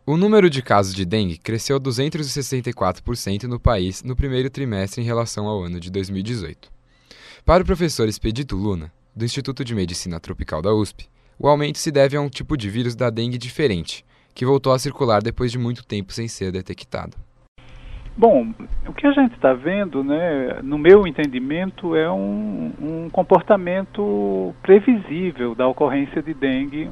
O número de casos de dengue cresceu 264% no país no primeiro trimestre em relação ao ano de 2018. Para o professor Expedito Luna, do Instituto de Medicina Tropical da USP, o aumento se deve a um tipo de vírus da dengue diferente, que voltou a circular depois de muito tempo sem ser detectado. Bom, o que a gente está vendo, né, no meu entendimento, é um comportamento previsível da ocorrência de dengue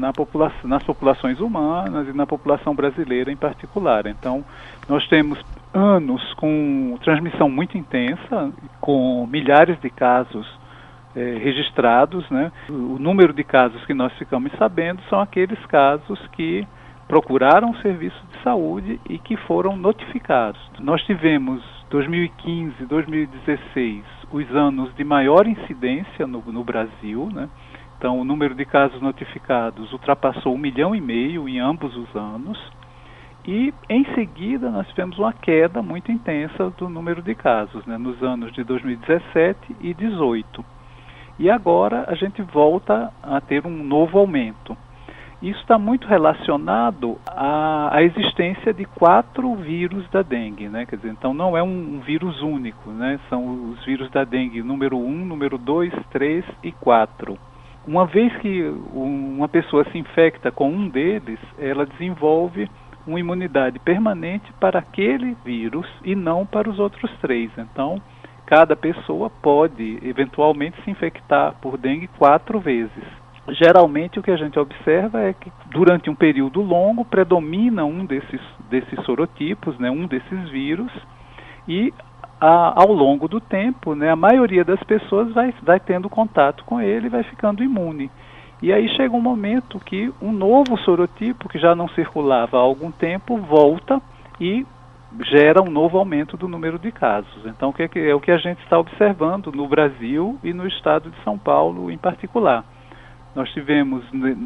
nas populações humanas e na população brasileira em particular. Então, nós temos anos com transmissão muito intensa, com milhares de casos registrados, né? O número de casos que nós ficamos sabendo são aqueles casos que procuraram serviço de saúde e que foram notificados. Nós tivemos 2015, 2016, os anos de maior incidência no Brasil, né? Então, o número de casos notificados ultrapassou 1,5 milhão em ambos os anos. E, em seguida, nós tivemos uma queda muito intensa do número de casos, né? Nos anos de 2017 e 2018. E agora a gente volta a ter um novo aumento. Isso está muito relacionado à existência de 4 vírus da dengue, né? Quer dizer, então não é um vírus único, né? São os vírus da dengue número 1, número 2, 3 e 4. Uma vez que uma pessoa se infecta com um deles, ela desenvolve uma imunidade permanente para aquele vírus e não para os outros 3. Então, cada pessoa pode eventualmente se infectar por dengue 4 vezes. Geralmente o que a gente observa é que durante um período longo predomina um desses sorotipos, né, um desses vírus, e ao longo do tempo, né, a maioria das pessoas vai tendo contato com ele e vai ficando imune. E aí chega um momento que um novo sorotipo, que já não circulava há algum tempo, volta e gera um novo aumento do número de casos. Então é o que a gente está observando no Brasil e no estado de São Paulo em particular. Nós tivemos,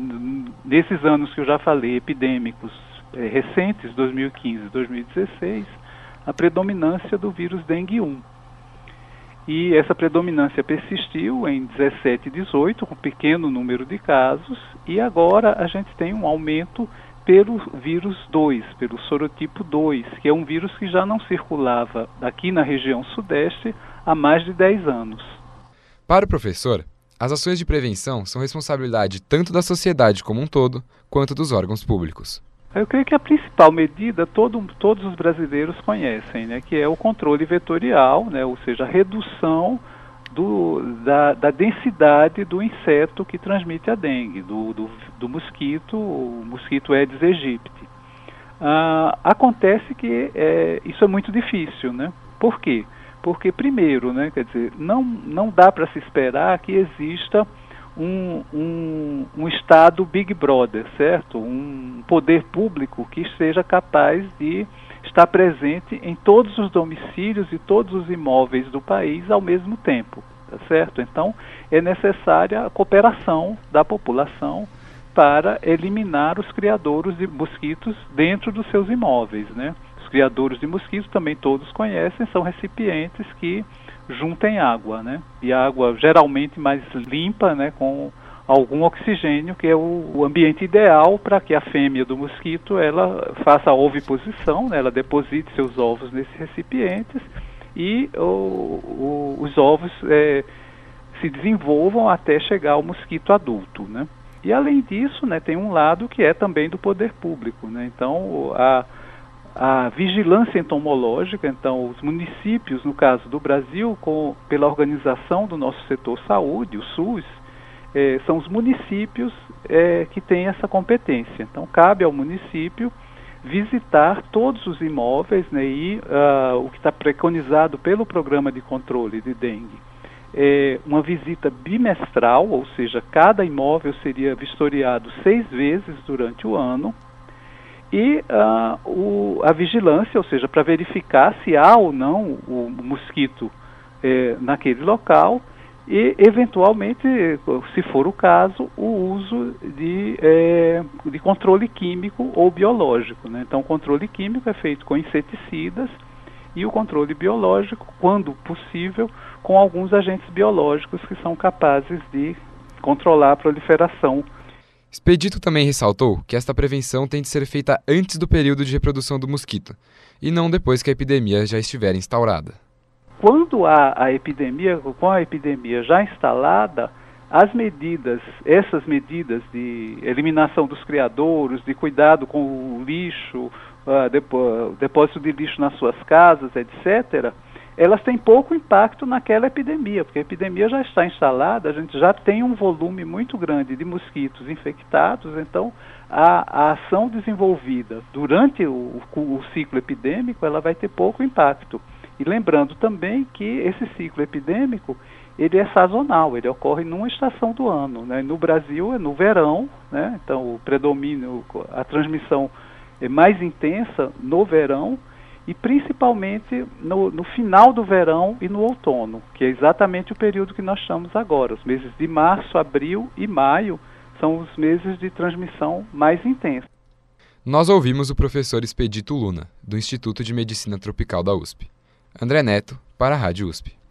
nesses anos que eu já falei, epidêmicos recentes, 2015 e 2016, a predominância do vírus dengue 1. E essa predominância persistiu em 17 e 18, com pequeno número de casos, e agora a gente tem um aumento pelo vírus 2, pelo sorotipo 2, que é um vírus que já não circulava aqui na região sudeste há mais de 10 anos. Para o professor, as ações de prevenção são responsabilidade tanto da sociedade como um todo, quanto dos órgãos públicos. Eu creio que a principal medida todos os brasileiros conhecem, né, que é o controle vetorial, né, ou seja, a redução da densidade do inseto que transmite a dengue, do mosquito, o mosquito Aedes aegypti. Acontece que isso é muito difícil, né? Por quê? Porque, primeiro, né, quer dizer, não dá para se esperar que exista um Estado Big Brother, certo? Um poder público que seja capaz de estar presente em todos os domicílios e todos os imóveis do país ao mesmo tempo, tá certo? Então, é necessária a cooperação da população para eliminar os criadouros de mosquitos dentro dos seus imóveis, né? Os criadouros de mosquitos também todos conhecem, são recipientes que juntem água, né? E a água geralmente mais limpa, né, com algum oxigênio, que é o ambiente ideal para que a fêmea do mosquito ela faça a oviposição, né, ela deposite seus ovos nesses recipientes e os ovos se desenvolvam até chegar ao mosquito adulto, né? E além disso, né, tem um lado que é também do poder público, né? Então a vigilância entomológica, então os municípios, no caso do Brasil, pela organização do nosso setor saúde, o SUS, são os municípios que têm essa competência. Então cabe ao município visitar todos os imóveis, né, e o que está preconizado pelo programa de controle de dengue é uma visita bimestral, ou seja, cada imóvel seria vistoriado 6 vezes durante o ano, e a vigilância, ou seja, para verificar se há ou não o mosquito naquele local e, eventualmente, se for o caso, o uso de controle químico ou biológico, né? Então, o controle químico é feito com inseticidas e o controle biológico, quando possível, com alguns agentes biológicos que são capazes de controlar a proliferação. Expedito também ressaltou que esta prevenção tem de ser feita antes do período de reprodução do mosquito, e não depois que a epidemia já estiver instaurada. Quando há a epidemia, com a epidemia já instalada, essas medidas de eliminação dos criadouros, de cuidado com o lixo, depósito de lixo nas suas casas, etc., elas têm pouco impacto naquela epidemia, porque a epidemia já está instalada, a gente já tem um volume muito grande de mosquitos infectados, então a ação desenvolvida durante o ciclo epidêmico, ela vai ter pouco impacto. E lembrando também que esse ciclo epidêmico, ele é sazonal, ele ocorre numa estação do ano, né? No Brasil é no verão, né? Então o predomínio, a transmissão é mais intensa no verão e principalmente no final do verão e no outono, que é exatamente o período que nós estamos agora. Os meses de março, abril e maio são os meses de transmissão mais intensa. Nós ouvimos o professor Expedito Luna, do Instituto de Medicina Tropical da USP. André Neto, para a Rádio USP.